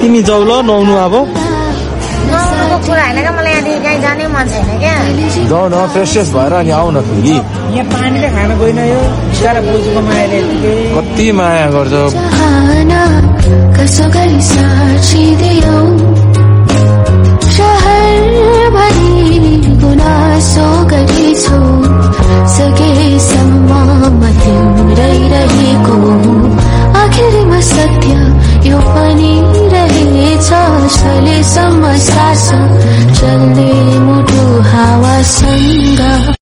तिमी जाऊ ल नुहाउनु अब कुरा होइन क्या मलाई यहाँदेखि कहीँ जानै मन छैन क्या जाऊ न फ्रेस भएर अनि आऊ न फेरि यहाँ पानीले खान गइन यो बिचारा बोजूको मायाले कति माया गर्छ कसो गरी सार्चिदियौ सहरभरि गुनासो गरेछौ सकेसम्म म तिम्रै रहेको आखिरमा सत्य यो पनि रहेछ सलेसम्म सास चल्ने मुटु हावा सँग